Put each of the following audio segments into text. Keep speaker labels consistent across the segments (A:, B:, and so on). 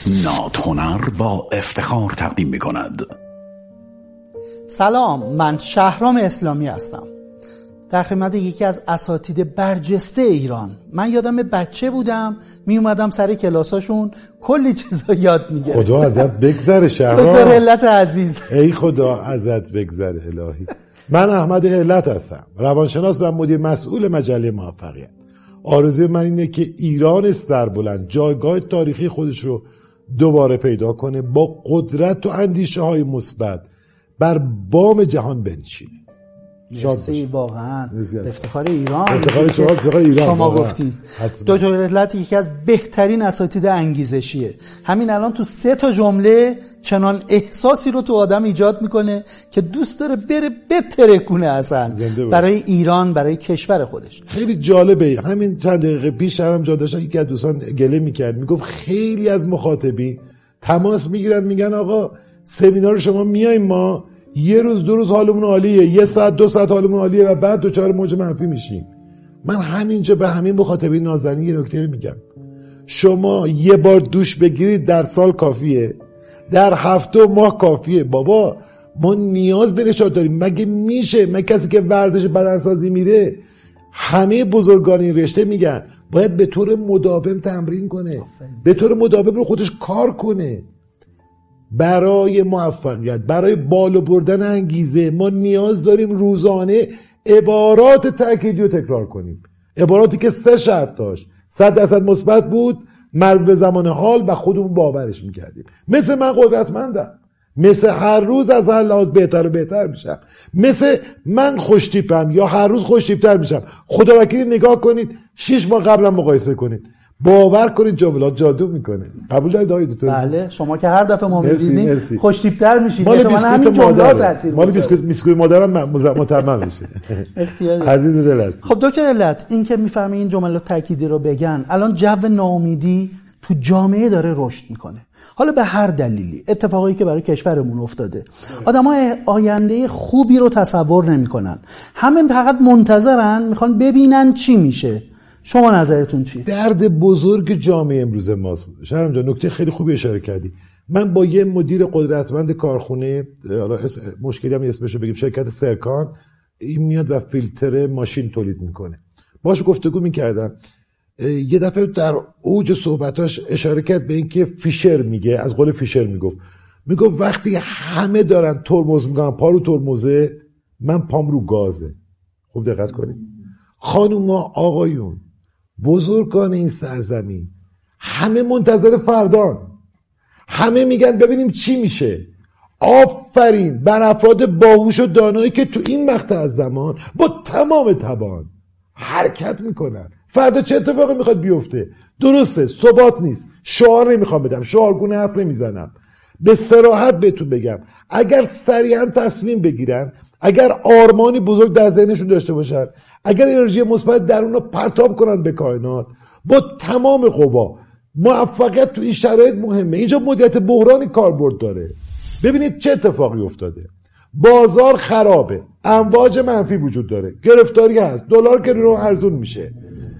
A: نادهنر با افتخار تقدیم می‌کند.
B: سلام، من شهرام اسلامی هستم. در خدمت یکی از اساتید برجسته ایران. من یادم بچه بودم می اومدم سر کلاساشون کلی چیزا یاد میگرفتم.
C: خدا ازت بگذره شهرام.
B: خدا علت عزیز.
C: ای خدا ازت بگذره الهی. من احمد علت هستم، روانشناس و مدیر مسئول مجله موفقیت. آرزوی من اینه که ایران سربلند جایگاه تاریخی خودش رو دوباره پیدا کنه، با قدرت و اندیشه های مثبت بر بام جهان بنشینه.
B: مرسی واقعا. افتخار ایران.
C: افتخار ایران.
B: شما گفتید. دکتر علت یکی از بهترین اساتید انگیزشیه. همین الان تو 3 جمله چنان احساسی رو تو آدم ایجاد میکنه که دوست داره بره بترکونه اصلا برای ایران، برای کشور خودش.
C: خیلی جالبه. همین چند دقیقه پیش هم جا داشتم یکی از دوستان گله میکرد، میگفت خیلی از مخاطبین تماس میگیرن میگن آقا سمینار شما میایم، ما یه روز 2 روز حالمون عالیه، 1 ساعت 2 ساعت حالمون عالیه و بعد دچار موج منفی میشیم. من همینجا به همین مخاطبین نازنین یه نکته میگم، شما یه بار دوش بگیرید در سال کافیه، در هفته و ماه کافیه. بابا ما نیاز به نشاط داریم. مگه میشه؟ من کسی که ورزش بدنسازی میره، همه بزرگان این رشته میگن باید به طور مداوم تمرین کنه، به طور مداوم رو خودش کار کنه. برای موفقیت، برای بالا بردن انگیزه ما نیاز داریم روزانه عبارات تأکیدی رو تکرار کنیم، عباراتی که 3 شرط داشت، 100% مثبت بود، مربوط به زمان حال و خودمون باورش میکردیم. مثل من قدرتمندم، مثل هر روز از هر لحاظ بهتر و بهتر میشم، مثل من خوشتیپم یا هر روز خوشتیپتر میشم. خدا وکیلی نگاه کنید 6 ماه قبلا مقایسه کنید، باور کنید جملات جادو میکنه. قبول دارید آقای دکتر؟
B: بله، شما که هر دفعه ما می‌بینید خوش‌تیپ‌تر میشید.
C: مال بیسکویت مادر، مال بیسکویت مادرم مطمئن میشه.
B: اختیار
C: عزیز دل است.
B: خب دکتر علت، این که میفهمه این جملات تأکیدی رو بگن، الان جو ناامیدی تو جامعه داره رشد میکنه. حالا به هر دلیلی، اتفاقایی که برای کشورمون افتاده، آدم‌ها آینده خوبی رو تصور نمی‌کنن. همه فقط منتظرن، میخوان ببینن چی میشه. شما نظرتون چی؟
C: درد بزرگ جامعه امروز ماست. شهرام جان نکته خیلی خوبی اشاره کردی. من با یه مدیر قدرتمند کارخونه، حالا مشکلی هم اسمشو بگیم، شرکت سرکان، این میاد و فیلتر ماشین تولید میکنه. باهاش گفتگو میکردم. یه دفعه در اوج صحبتاش اشاره کرد به اینکه فیشر میگه، از قول فیشر میگفت وقتی همه دارن ترمز میگن، پا رو ترمزه، من پام رو گازه. خوب دقت کنید. خانوما، آقایون، بزرگان این سرزمین، همه منتظر فردان، همه میگن ببینیم چی میشه. آفرین بر افراد باهوش و دانایی که تو این مقطع از زمان با تمام توان حرکت میکنن. فردا چه اتفاقی میخواد بیفته؟ درسته، ثبات نیست، شعار نمیخوام بدم، شعارگونه حرف نمیزنم، به صراحت بهتون بگم اگر سریعا تصمیم بگیرن، اگر آرمانی بزرگ در ذهنشون داشته باشن، اگر انرژی مثبت درون رو پرتاب کنن به کائنات با تمام قوا، موفقیت تو این شرایط مهمه. اینجا مدیریت بحرانی کاربرد داره. ببینید چه اتفاقی افتاده. بازار خرابه، امواج منفی وجود داره، گرفتاری هست، دلار که رو ارزون میشه.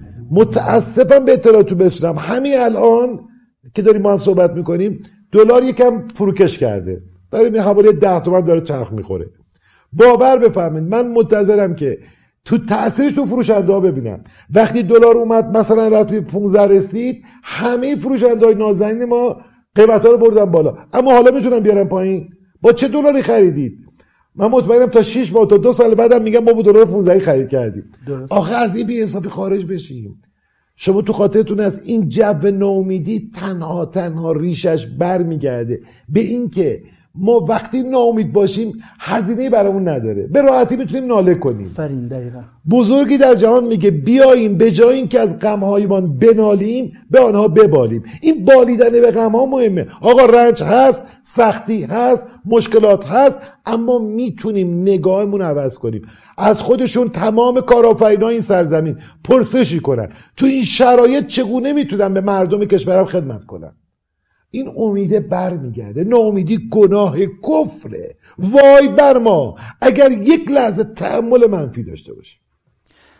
C: متاسفم به اطلاعاتو برسونم همین الان که داریم ما هم صحبت میکنیم دلار یکم فروکش کرده، داریم حوالی 10 تومن داره چرخ میخوره. باور بفرمایید من منتظرم که تو تأثیرش تو فروشنده ها ببینم. وقتی دلار اومد مثلا رفت 15 رسید، همه فروشنده های نازنین ما قیمت ها رو بردن بالا، اما حالا میتونن بیارن پایین. با چه دلاری خریدید؟ من مطمئنم تا 6 ماه تا 2 سال بعدم میگم ما با دلار 15 خرید کردیم. آخه از این بی انصافی خارج بشیم. شما تو خاطرتون از این جو ناامیدی تنها ریشش برمیگرده به این که ما وقتی ناامید باشیم هزینه‌ای برامون نداره، به راحتی میتونیم ناله کنیم.
B: فرین دقیقاً.
C: بزرگی در جهان میگه بیاییم به جای این که از غم‌هایمان بنالیم به آنها ببالیم. این بالیدن به غم‌ها مهمه. آقا رنج هست، سختی هست، مشکلات هست، اما میتونیم نگاهمون عوض کنیم. از خودشون تمام کارآفرینان این سرزمین پرسشی کنن تو این شرایط چگونه میتونن به مردم کشورم خدمت کنن. این امیده بر میگرده. ناامیدی گناه کفره. وای بر ما اگر یک لحظه تأمل منفی داشته باشیم.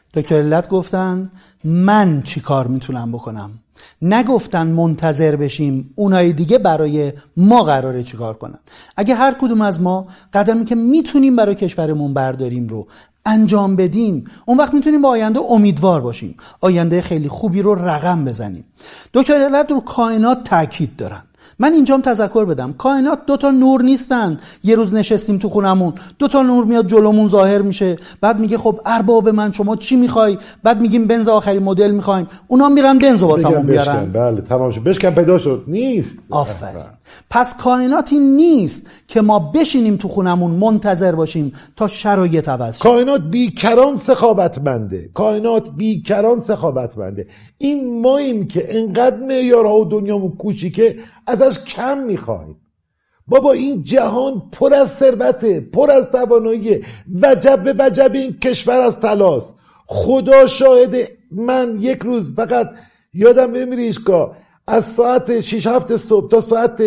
B: دکتر علت گفتن من چی کار میتونم بکنم، نگفتن منتظر بشیم اونای دیگه برای ما قراره چی کار کنن. اگه هر کدوم از ما قدمی که میتونیم برای کشورمون برداریم رو انجام بدیم، اون وقت میتونیم با آینده امیدوار باشیم، آینده خیلی خوبی رو رقم بزنیم. دکتر علت رو کائنات تاکید دارن. من اینجام تذکر بدم، کائنات 2 نور نیستن یه روز نشستیم تو خونمون 2 نور میاد جلومون ظاهر میشه، بعد میگه خب ارباب من شما چی میخوای، بعد میگیم بنز آخرین مدل میخوایم، اونا میرن بنزو واسمون بیارن.
C: بله تمام شد، بشکن پیدا شد. نیست.
B: آفرین. پس کائناتی نیست که ما بشینیم تو خونمون منتظر باشیم تا شرایط عوض شه.
C: کائنات بیکران سخاوتمنده، کائنات بیکران سخاوتمنده. این ماییم که انقدر معیارها و دنیامون کوچیکه ازش کم میخوایم. بابا این جهان پر از ثروته، پر از توانایی، وجب به وجب این کشور از طلاست. خدا شاهده، من یک روز فقط یادم بمیره ایشگاه از ساعت 6-7 صبح تا ساعت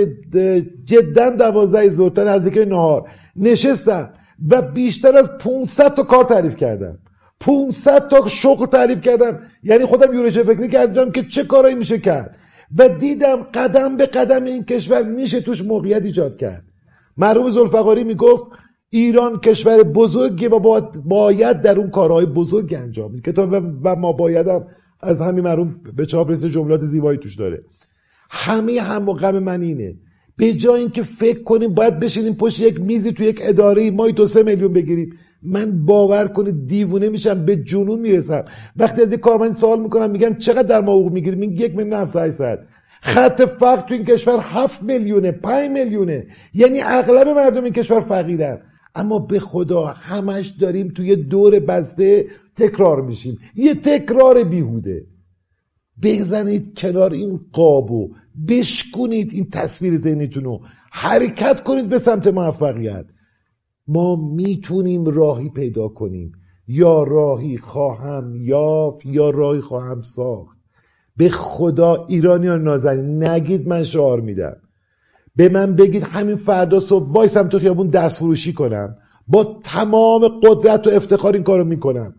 C: جداً 12 ظهر تا نزدیک نهار نشستم و بیشتر از 500 تا کار تعریف کردم، 500 تا شغل تعریف کردم. یعنی خودم یورش فکری کردم که چه کارایی میشه کرد و دیدم قدم به قدم این کشور میشه توش موقعیت ایجاد کرد. مرحوم ذوالفقاری میگفت ایران کشور بزرگی و باید در اون کارهای بزرگ انجام بدیم. کتاب و ما بایدم از همین مرحوم به چاپ رسید، جملات زیبایی توش داره. همه هم و غم من اینه، به جای اینکه فکر کنیم باید بشینیم پشت یک میزی تو یک اداره ماهی 2-3 میلیون بگیریم، من باور کنید دیوونه میشم، به جنون میرسم وقتی از یک کارمند سوال میکنم میگم چقدر در ماه حقوق میگیری، میگه 1,700,000. خط فقر تو این کشور 7 میلیونه، 5 میلیونه، یعنی اغلب مردم این کشور فقیرن. اما به خدا همش داریم توی دور بسته تکرار میشیم، یه تکرار بیهوده. بزنید کنار این قابو، بشکنید این تصویر ذهنیتونو، حرکت کنید به سمت موفقیت. ما میتونیم راهی پیدا کنیم، یا راهی خواهم یافت یا راهی خواهم ساخت. به خدا ایرانیان نازنین نگید من شعار میدم، به من بگید همین فردا صبح بایستم تو خیابون دست فروشی کنم، با تمام قدرت و افتخار این کارو میکنم،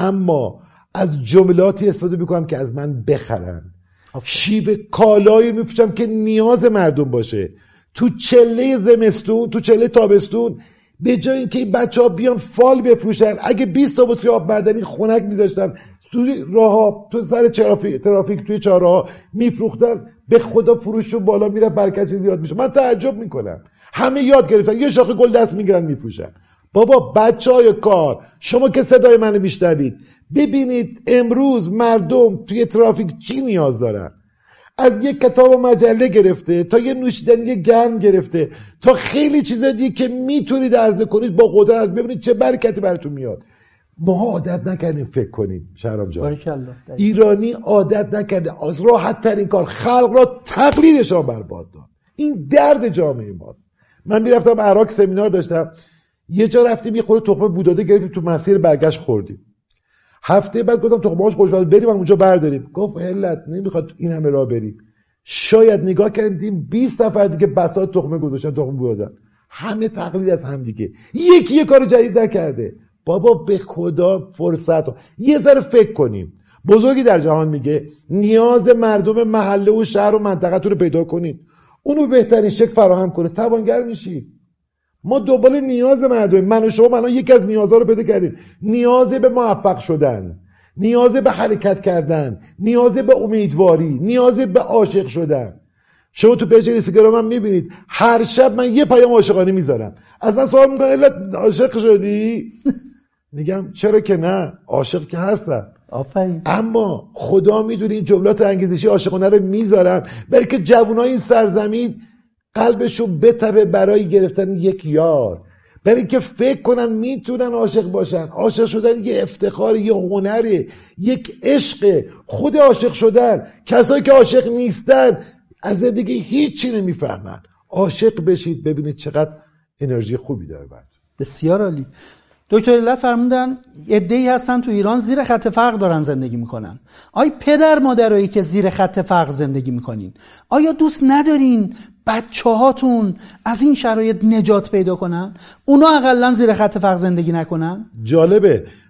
C: اما از جملاتی استفاده میکنم که از من بخرن، شیوه کالایی میفروشم که نیاز مردم باشه. تو چله زمستون، تو چله تابستون، به جای اینکه این بچه‌ها بیان فال بفروشن، اگه 20 تا بطری آب معدنی خنک میذاشتن توی راه‌ها، تو سر ترافیک توی چهارراه میفروختن، به خدا فروششون بالا میره، برکت زیاد میشه. من تعجب میکنم، همه یاد گرفتن یه شاخه گل دست میگیرن میفروشن. بابا بچهای کار، شما که صدای منو میشنوید، ببینید امروز مردم توی ترافیک چی نیاز دارن. از یک کتاب و مجله گرفته تا یه نوشیدنی گرم گرفته تا خیلی چیزا دیگه که میتونید عرضه کنید با قدرت، ببینید چه برکتی براتون میاد. ما عادت نکردیم فکر کنیم. شهرام جان، ایرانی عادت نکرده از راحت ترین کار خلق را تقلیدشان برباد داد. این درد جامعه ماست. من میرفتم عراق سمینار داشتم، یه جا رفتیم یه خورده تخمه بوداده گرفتیم، تو مسیر برگشت خوردیم. هفته بعد گفتم تخمه‌هاش خوشمزه بریم اونجا برداریم. گفت علت نمیخواد این همه راه بریم. شاید نگاه کردیم 20 نفر دیگه بساط تخمه گذاشتن، تخمه بودن، همه تقلید از هم دیگه، یکی یه کار جدید نکرده. بابا به خدا فرصت یه ذره فکر کنیم. بزرگی در جهان میگه نیاز مردم محله و شهر و منطقه رو پیدا کنید، اونو بهترین شکل فراهم کنید، توانگر میشید. ما دنبال نیاز مردم، من و شما الان یکی از نیازها رو پیدا کردیم، نیاز به موفق شدن، نیاز به حرکت کردن، نیاز به امیدواری، نیاز به عاشق شدن. شما تو پیج اینستاگرام من میبینید هر شب من یه پیام عاشقانه میذارم، از من سوال میکنن علت عاشق شدی؟ میگم چرا که نه، عاشق که هستم.
B: آفرین.
C: اما خدا میدونه این جملات انگیزشی عاشقانه رو میذارم برای که جوانای این سرزمین قلبشون بتبه برای گرفتن یک یار، برای که فکر کنن میتونن عاشق باشن. عاشق شدن یه افتخار، یه هنره، یک عشق. خود عاشق شدن، کسایی که عاشق نیستن از زندگی هیچی نمیفهمن. عاشق بشید ببینید چقدر انرژی خوبی داره برد.
B: بسیار عالی. دکتر علت فرمودن عده‌ای هستن تو ایران زیر خط فقر دارن زندگی میکنن. آیا پدر مادرایی که زیر خط فقر زندگی میکنین، آیا دوست ندارین بچه‌هاتون از این شرایط نجات پیدا کنن؟ اونا اقلن زیر خط فقر زندگی نکنن؟
C: جالبه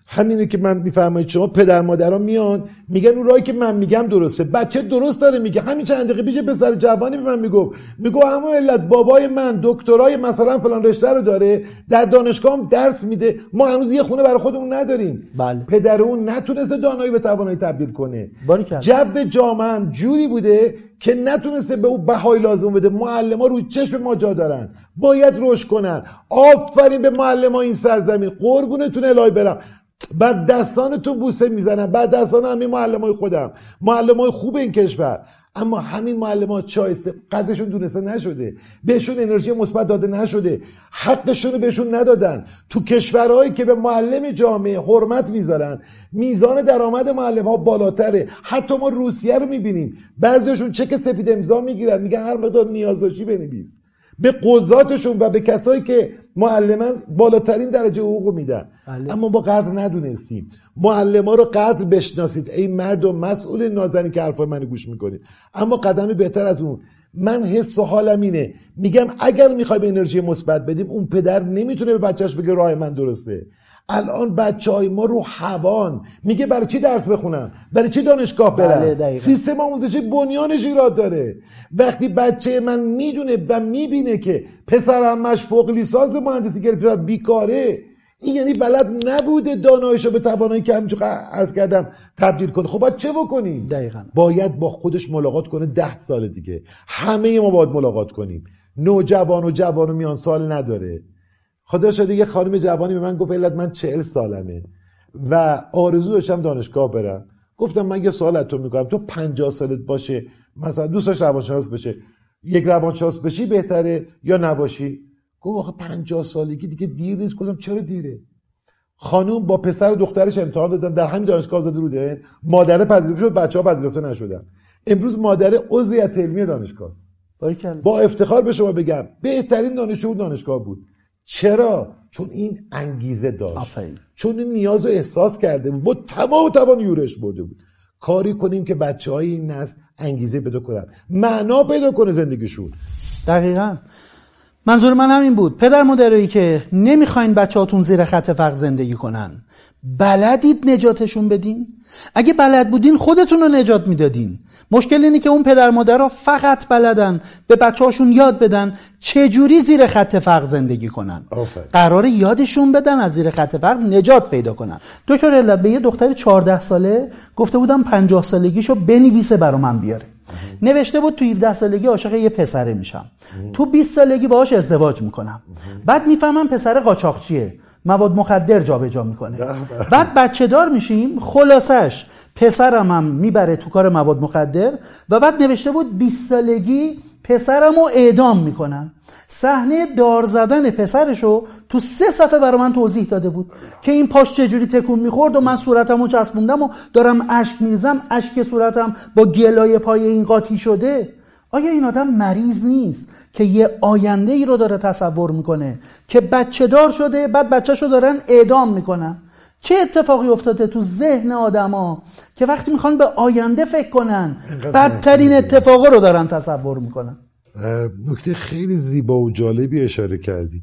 C: همینه که من میفرمایید شما پدر مادرها میان میگن اون راهی که من میگم درسته. بچه درست داره میگه. همین چند دقیقه پیش پسر جوانی به من میگو اما علت بابای من دکترای مثلا فلان رشته رو داره، در دانشگاه هم درس میده، ما هنوز یه خونه برای خودمون نداریم.
B: بله.
C: پدر اون نتونسته دانایی به توانایی تبدیل کنه.
B: باریکلا.
C: جو جامعه هم جوری بوده که نتونسته به اون بهای لازم بده. معلم‌ها روی چشم ما جا دارن، باید رشد کنن. آفرین به معلم‌ها این سرزمین، قربونتون الهی برم. بر دستانتون بوسه میزنم، بر دستان همین معلمای خودم، معلمای خوب این کشور. اما همین معلم‌ها شایسته قدرشون دونسته نشده، بهشون انرژی مثبت داده نشده، حقشون رو بهشون ندادن. تو کشورهایی که به معلم جامعه حرمت میذارن میزان درآمد معلم‌ها بالاتره. حتی ما روسیه رو میبینیم، بعضیشون چک سفید امضا میگیرن، میگن هر مقدار نیاز داشتی بنویس. به قضاتشون و به کسایی که معلمان بالاترین درجه حقوق میدن.
B: بله.
C: اما ما قدر ندونستیم. معلما رو قدر بشناسید ای مردم مسئول نازنین که حرفای منو گوش میکنید. اما قدمی بهتر از اون، من حس و حالم اینه، میگم اگر میخوایم انرژی مثبت بدیم، اون پدر نمیتونه به بچهش بگه راه من درسته. الان بچهای ما رو هوان، میگه برای چی درس بخونم، برای چی دانشگاه برم.
B: بله،
C: سیستم آموزشی بنیانش ایراد داره. وقتی بچه من میدونه و میبینه که پسرمش فوق لیسانس مهندسی گرفته و بیکاره، این یعنی بلد نبوده داناییشو به توانایی که همینجور عرض کردم تبدیل کنه. خب باید چه بکنیم؟
B: دقیقاً.
C: باید با خودش ملاقات کنه. 10 سال دیگه همه ما باید ملاقات کنیم. نوجوان و جوان و میان سال نداره. خدا شده یه خانم جوانی به من گفت علت من 40 سالمه و آرزو داشتم دانشگاه برم. گفتم من یه سوال از تو میکنم، تو 50 سالت باشه مثلا دوست داشت روانشناس بشه، یک روانشناس بشی بهتره یا نباشی؟ گفت آخه 50 سالگی دیگه دیر نیست. گفتم چرا دیره؟ خانم با پسر و دخترش امتحان دادن، در همین دانشگاه آزادی رو دادن، مادر پذیرفته شد، بچه‌ها پذیرفته نشدن. امروز مادر عضو هیئت علمی دانشگاه است. با افتخار به شما بگم بهترین دانشجو دانشگاه بود. چرا؟ چون این انگیزه داشت.
B: آفرین.
C: چون این نیاز رو احساس کرده بود، با تمام توان یورش برده بود. کاری کنیم که بچه‌های این نسل انگیزه پیدا کنن، معنا پیدا کنه زندگیشون.
B: دقیقاً منظور من همین بود. پدر مادرایی که نمیخواین بچه‌هاتون زیر خط فقر زندگی کنن، بلدید نجاتشون بدین؟ اگه بلد بودین خودتون رو نجات میدادین. مشکل اینه که اون پدر مادرها فقط بلدن به بچه‌هاشون یاد بدن چجوری زیر خط فقر زندگی کنن. قراره یادشون بدن از زیر خط فقر نجات پیدا کنن. دکتر علت به یه دختر 14 ساله گفته بودم 50 سالگیشو بنویسه برا من بیاره. نوشته بود تو 17 سالگی عاشق یه پسره میشم، تو 20 سالگی باهاش ازدواج میکنم، بعد میفهمم پسر قاچاقچیه، مواد مخدر جابجا میکنه، بعد بچه دار میشیم، خلاصش پسرم هم میبره تو کار مواد مخدر و بعد نوشته بود 20 سالگی پسرمو اعدام میکنن. صحنه دار زدن پسرشو تو 3 صفحه برای من توضیح داده بود که این پاش چجوری تکون میخورد و من صورتمو چسبوندم و دارم اشک میریزم، اشک صورتم با گلای پای این قاطی شده. آیا این آدم مریض نیست که یه آینده ای رو داره تصور میکنه که بچه دار شده، بعد بچه‌شو دارن اعدام میکنن؟ چه اتفاقی افتاده تو ذهن آدما که وقتی میخوان به آینده فکر کنن بدترین اتفاقا رو دارن تصور میکنن؟
C: نکته خیلی زیبا و جالبی اشاره کردی.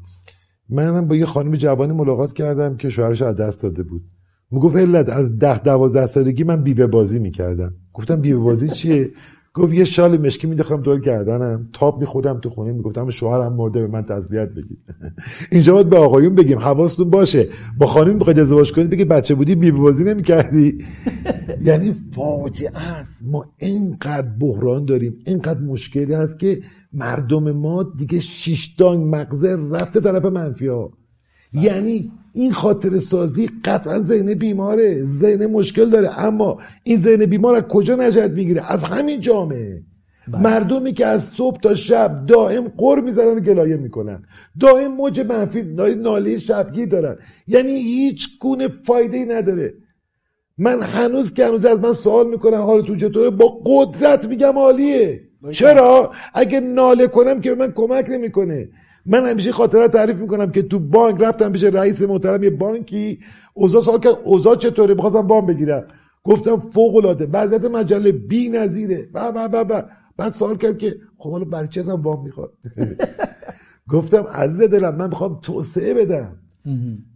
C: منم با یه خانم جوانی ملاقات کردم که شوهرش از دست داده بود. میگفت علت از 10-12 سالگی من بیبه بازی میکردم. گفتم بیبه بازی چیه؟ گفت یه شال مشکی مینداختم دور گردنم، تاب میخوردم تو خونه، میگفتم شوهرم مرده به من تسلیت بگید. اینجا باید به آقایون بگیم حواستون باشه، با خانم بخواید ازدواج کنید بگید بچه بودی بیبه بازی نمیکردی. یعنی فاجعه است. ما اینقدر بحران داریم، اینقدر مشکلی هست که مردم ما دیگه 6 دانگ مغزه رفته طرف منفی ها. یعنی این خاطر سازی قطعا ذهن بیماره، ذهن مشکل داره. اما این ذهن بیمار از کجا نجات میگیره؟ از همین جامعه. مردمی که از صبح تا شب دائم قر میزنن و گلایه میکنن، دائم موج منفی ناله شبگیر دارن، یعنی هیچ گونه فایده ای نداره. من هنوز از من سوال میکنن حالتون چطوره؟ با قدرت میگم عالیه. چرا؟ اگه ناله کنم که به من کمک نمیکنه. من همیشه خاطرات تعریف میکنم که تو بانک رفتم پیش رئیس محترم یه بانکی، اوضاع سوال کرد اوضاع چطوره، می‌خواستم وام بگیرم، گفتم فوق العاده، وضعیت مجله بی‌نظیره. بعد سوال کرد که خب حالا برای چه ازم وام میخواد؟ گفتم عزیز دلم من میخوام توسعه بدم.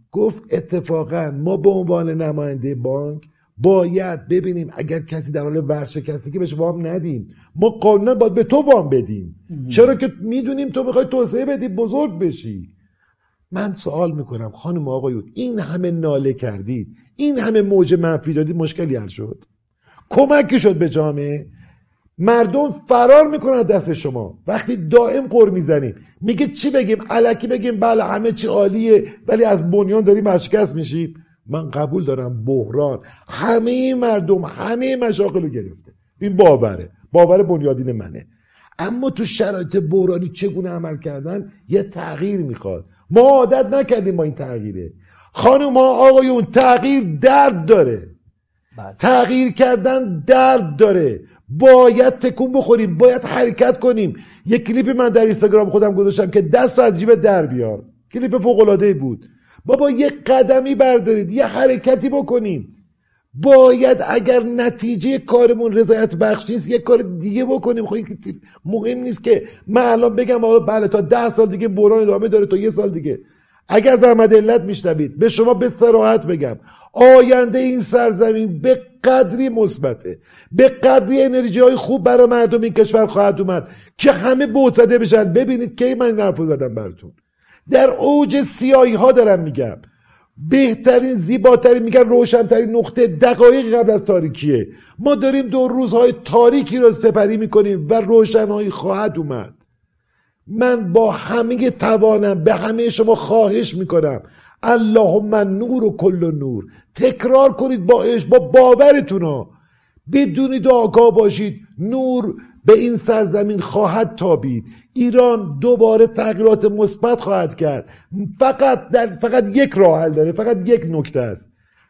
C: گفت اتفاقا ما به عنوان نماینده بانک باید ببینیم اگر کسی در حال ورشکسته که بهش وام ندیم، ما قانونا باید به تو وام بدیم. چرا که میدونیم تو میخوای توسعه بدی، بزرگ بشی. من سوال میکنم خانم آقایون، این همه ناله کردید، این همه موج منفی دادید، مشکلی حل شد؟ کمکی شد به جامعه؟ مردم فرار میکنن دست شما وقتی دائم قر میزنیم. میگه چی بگیم؟ الکی بگیم بله همه چی عالیه ولی از بنیان داریم ورشکست میشیم؟ من قبول دارم بحران همه مردم همه مشاغل رو گرفته، این باور بنیادین منه. اما تو شرایط بحرانی چگونه عمل کردن یه تغییر میخواد. ما عادت نکردیم با این تغییره. خانم آقایون، تغییر درد داره، تغییر کردن درد داره، باید تکون بخوریم، باید حرکت کنیم. یک کلیپی من در اینستاگرام خودم گذاشتم که دست رو از جیب در بیار، کلیپ فوق‌العاده‌ای بود. بابا یک قدمی بردارید، یه حرکتی بکنیم. باید اگر نتیجه کارمون رضایت بخش نیست یک کار دیگه بکنیم. خب مهم نیست که من الان بگم حالا بله تا 10 سال دیگه بحران ادامه داره، تا 1 سال دیگه. اگر از احمد علت میشنوید به شما به صراحت بگم آینده این سرزمین به قدری مثبته، به قدری انرژی های خوب برای مردم این کشور خواهد اومد که همه بوسده بشن. ببینید که من این حرفو زدم براتون در اوج سیاهی ها دارم میگم، بهترین زیباترین میگن روشنترین نقطه دقایق قبل از تاریکیه. ما داریم 2 روزهای تاریکی رو سپری میکنیم و روشنایی خواهد اومد. من با همه توانم به همه شما خواهش میکنم اللهم نور و کل نور، تکرار کنید با عشق، با باورتون ها، بدونید و آگاه باشید نور به این سرزمین خواهد تابید. ایران دوباره تغییرات مثبت خواهد کرد. فقط یک راه حل داره، فقط یک نکته است،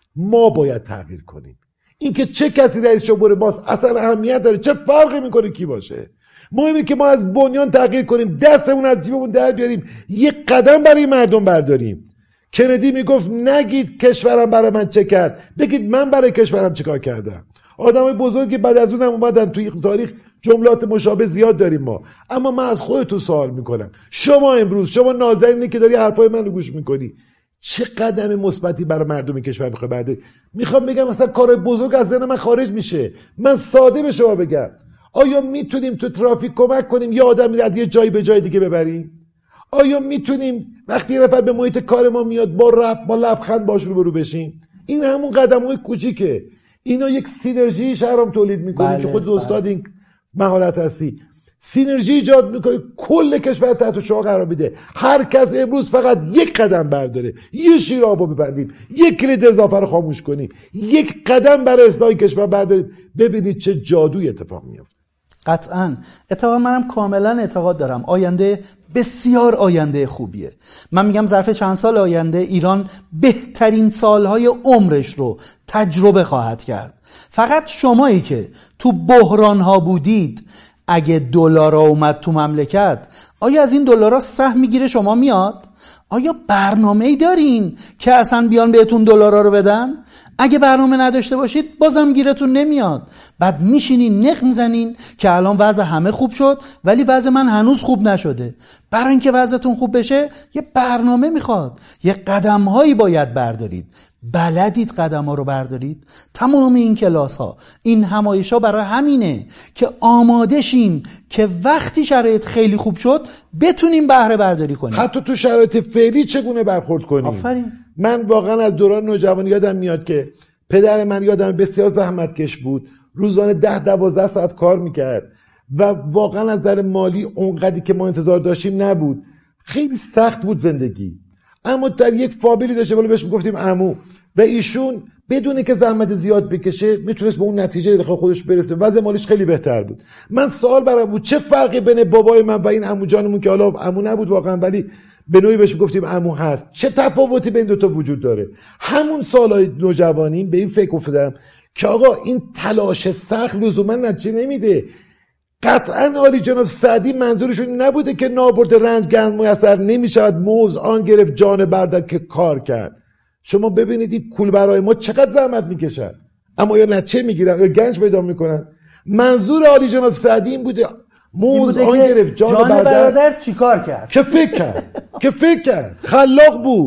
C: ما باید تغییر کنیم. اینکه چه کسی رئیس جمهور ماست اصلا اهمیت داره، چه فرقی میکنه کی باشه. مهمه که ما از بنیان تغییر کنیم، دستمون از جیبمون در بیاریم، یک قدم برای مردم برداریم. کندی میگفت نگید کشورم برای من چه کرد، بگید من برای کشورم چه کار کردم. آدمای بزرگی بعد از اون هم اومدن توی تاریخ، جملات مشابه زیاد داریم ما. اما من از خودتون سوال میکنم، شما امروز، شما نازنینی که داری حرفای من رو گوش میکنی، چه قدم مثبتی برای مردم کشور میخوای برداری؟ میخوام بگم مثلا کار بزرگ از ذهن من خارج میشه. من ساده به شما بگم، آیا میتونیم تو ترافیک کمک کنیم یه آدمی از یه جایی به جای دیگه ببریم؟ آیا میتونیم وقتی یه نفر به محیط کار ما میاد با لبخند باش رو بشیم؟ این همون قدم‌های کوچیکه. اینا یک سینرژی شهرام تولید میکنه که خود استاد این مهارت هستی. سینرژی ایجاد میکنه، کل کشور تحت شعاع قرار میده. هر کس امروز فقط یک قدم برداره، یه شیر آبو ببندیم، یک کلید اضافه رو خاموش کنیم، یک قدم برای اصلاح کشور بردارید، ببینید چه جادوی اتفاق میفته.
B: قطعاً. اتفاقا منم کاملا اعتقاد دارم آینده بسیار آینده خوبیه. من میگم ظرف چند سال آینده ایران بهترین سالهای عمرش رو تجربه خواهد کرد. فقط شمایی که تو بحران‌ها بودید، اگه دلارا اومد تو مملکت، آیا از این دلارا سهم میگیره شما میاد؟ آیا برنامه‌ای دارین که اصلا بیان بهتون دلارا رو بدن؟ اگه برنامه نداشته باشید بازم گیرتون نمیاد. بعد میشینین نخ میزنین که الان وضع همه خوب شد ولی وضع من هنوز خوب نشده. برای اینکه وضعتون خوب بشه یه برنامه میخواد، یه قدم‌هایی باید بردارید. بلدید قدم‌ها رو بردارید؟ تمام این کلاس‌ها، این همایش‌ها برای همینه که آماده شیم که وقتی شرایط خیلی خوب شد بتونیم بهره برداری کنیم.
C: حتی تو شرایط فعلی چگونه برخورد کنیم.
B: آفرین.
C: من واقعا از دوران نوجوانی یادم میاد که پدر من یادم بسیار زحمتکش بود، روزانه 10-12 ساعت کار میکرد و واقعا از نظر مالی اونقدری که ما انتظار داشتیم نبود. خیلی سخت بود زندگی. اما در یک فامیلی داشته ولی بهش میگفتیم عمو، و ایشون بدون که زحمت زیاد بکشه میتونست به اون نتیجه خودش برسه. وضع مالیش خیلی بهتر بود. من سوال برام بود چه فرقی بین بابای من و این عمو جانمون که حالا عمو نبود واقعا ولی به نوعی بهش میگفتیم عمو هست، چه تفاوتی بین دو تا وجود داره؟ همون سالهای نوجوانیم به این فکر افتادم که آقا این تلاش سخت لزوما نتیجه نمیده. قطعا عالی جناب سعدی منظورشون نبوده که نابرد رنج گنج میسر نمیشود موز آن گرفت جان بردر که کار کرد. شما ببینید این کول برای ما چقدر زحمت میکشن اما یا نتیجه میگیرن یا گنج پیدا میکنن. منظور عالی جناب سعدی این بوده موز آن گرفت جان بردر
B: چی کار کرد؟
C: که فکر کرد خلاق بود.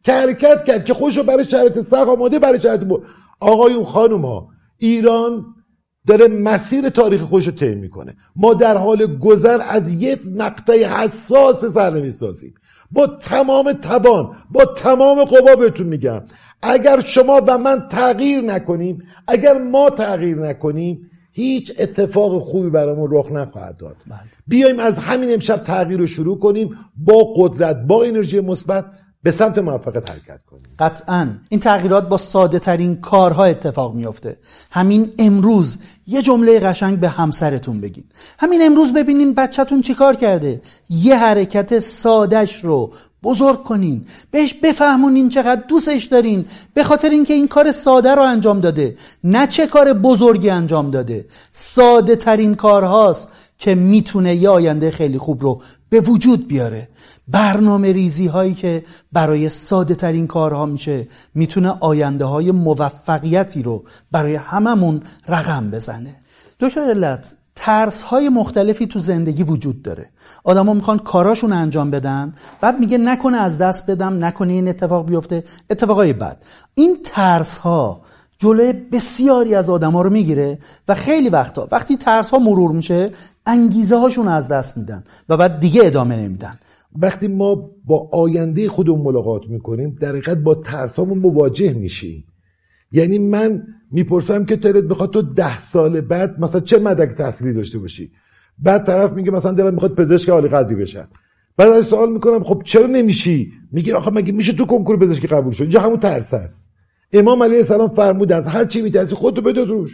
C: که حرکت کرد، که خودشو برای شرایط سخت آماده، برای شرایط آقایون خانوما، ایران داره مسیر تاریخ خودشو طی میکنه. ما در حال گذر از یک مقطع حساس سرنوشت‌سازیم. با تمام توان، با تمام قوا بهتون میگم، اگر شما و من تغییر نکنیم، اگر ما تغییر نکنیم، هیچ اتفاق خوبی برامون رخ نخواهد داد. بیایم از همین امشب تغییر رو شروع کنیم، با قدرت، با انرژی مثبت به سمت موفقیت حرکت کنیم.
B: قطعاً این تغییرات با ساده ترین کارها اتفاق میفته. همین امروز یه جمله قشنگ به همسرتون بگین. همین امروز ببینین بچه‌تون چیکار کرده. یه حرکت سادهش رو بزرگ کنین، بهش بفهمونین چقدر دوستش دارین، به خاطر اینکه این کار ساده رو انجام داده، نه چه کار بزرگی انجام داده. ساده ترین کارهاست که میتونه یه آینده خیلی خوب رو به وجود بیاره. برنامه ریزی هایی که برای ساده ترین کارها میشه میتونه آینده های موفقیتی رو برای هممون رقم بزنه. دکتر علت، ترس های مختلفی تو زندگی وجود داره. آدما میخوان کاراشون انجام بدن، بعد میگه نکنه از دست بدم، نکنه این اتفاق بیفته، اتفاقای بد. این ترس ها جلوی بسیاری از آدما رو میگیره و خیلی وقتا وقتی ترس ها مرور میشه انگیزه هاشون از دست میدن و بعد دیگه ادامه نمیدن.
C: وقتی ما با آینده خودمون ملاقات میکنیم، در حقیقت با ترسامون مواجه میشیم. یعنی من میپرسم که دلت میخواد تو 10 سال بعد مثلا چه مدرک تحصیلی داشته باشی؟ بعد طرف میگه مثلا دلم میخواد پزشک عالی قدری بشم. بعد از سوال میکنم خب چرا نمیشی؟ میگه آخه مگه میشه تو کنکور پزشکی قبول شد؟ اینجا همون ترس است. امام علیه السلام فرمودن از هر چی میترسی خودتو بده روش.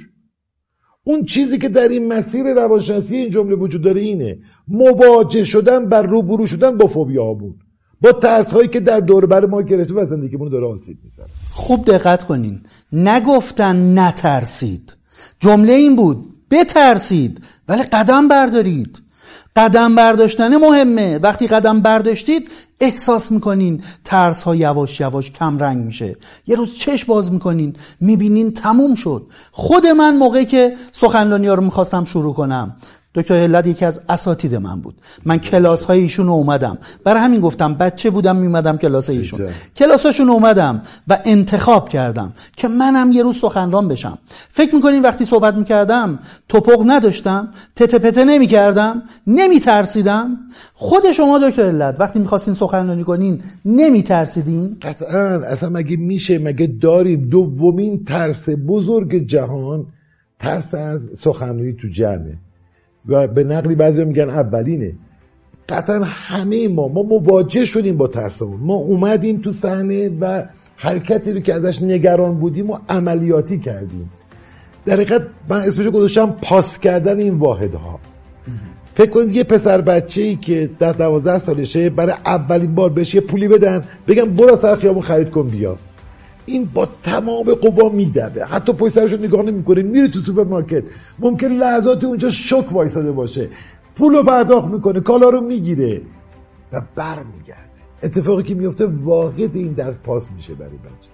C: اون چیزی که در این مسیر روانشناسی این جمله وجود داره اینه: مواجه شدن، بر روبرو شدن با فوبیاهامون، با ترس هایی که در دور بر ما گرفته و زندگیمون داره آسیب میزنه.
B: خوب دقت کنین، نگفتن نترسید، جمله این بود بترسید ولی قدم بردارید. قدم برداشتن مهمه. وقتی قدم برداشتید احساس میکنین ترس ها یواش یواش کم رنگ میشه. یه روز چشم باز میکنین میبینین تموم شد. خود من موقعی که سخنرانی ها رو میخواستم شروع کنم، دکتر علت یکی از اساتید من بود. من کلاس های ایشون رو اومدم، برای همین گفتم بچه بودم میمدم کلاس ایشون، کلاساشون رو اومدم و انتخاب کردم که منم یه روز سخنران بشم. فکر میکنین وقتی صحبت میکردم توپق نداشتم، تته پته نمیکردم، نمیترسیدم؟ خود شما دکتر علت وقتی میخواستین سخنرانی کنین نمیترسیدین؟
C: قطعا. اصلا مگه میشه، مگه داریم؟ دومین ترس بزرگ جهان ترس از سخنرانی تو جمعه و به نقلی بعضی میگن اولینه. قطعا همه ما مواجه شدیم با ترسمون. ما اومدیم تو صحنه و حرکتی رو که ازش نگران بودیم و عملیاتی کردیم. در حقیقت من اسمشو گذاشتم پاس کردن این واحدها. فکر کنید یه پسر بچه‌ای که 12 سالشه برای اولین بار بهش یه پولی بدن بگم برو سر خیابون خرید کن بیا، این با تمام قوا میدوه، حتی پشت سرشو نگاه نمیکنه، میره تو سوپرمارکت، ممکن لحظات اونجا شوک وایساده باشه، پولو پرداخت میکنه، کالا رو میگیره و برمیگرده. اتفاقی که میفته واقعا این درس پاس میشه برای بچه.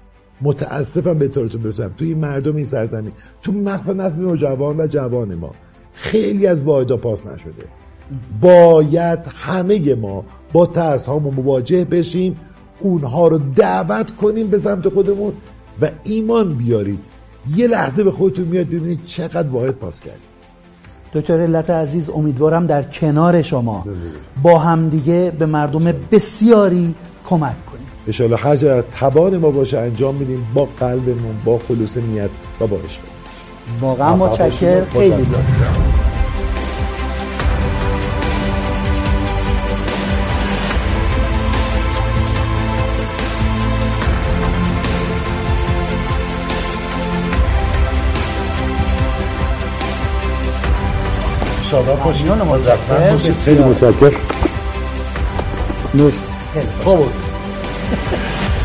C: متاسفم به طورتون برسونم توی مردم این سرزمین، تو مخصوصا نسل نوجوان و جوان ما خیلی از واحدا پاس نشده. باید همه ما با ترس هامون مواجه بشیم، اونها رو دعوت کنیم به سمت خودمون و ایمان بیارید. یه لحظه به خودتون میاد ببینید چقدر واحد پاس کردید.
B: دکتر علت عزیز، امیدوارم در کنار شما با همدیگه به مردم بسیاری کمک کنیم.
C: انشاءالله هر جا توان ما باشه انجام میدیم، با قلبمون، با خلوص نیت و با عشق.
B: واقعا متشکرم، خیلی ممنون.
C: شاداب باشید، متشکرم باشید، خیلی متشکرم.
B: مرسی. خیلی خوب.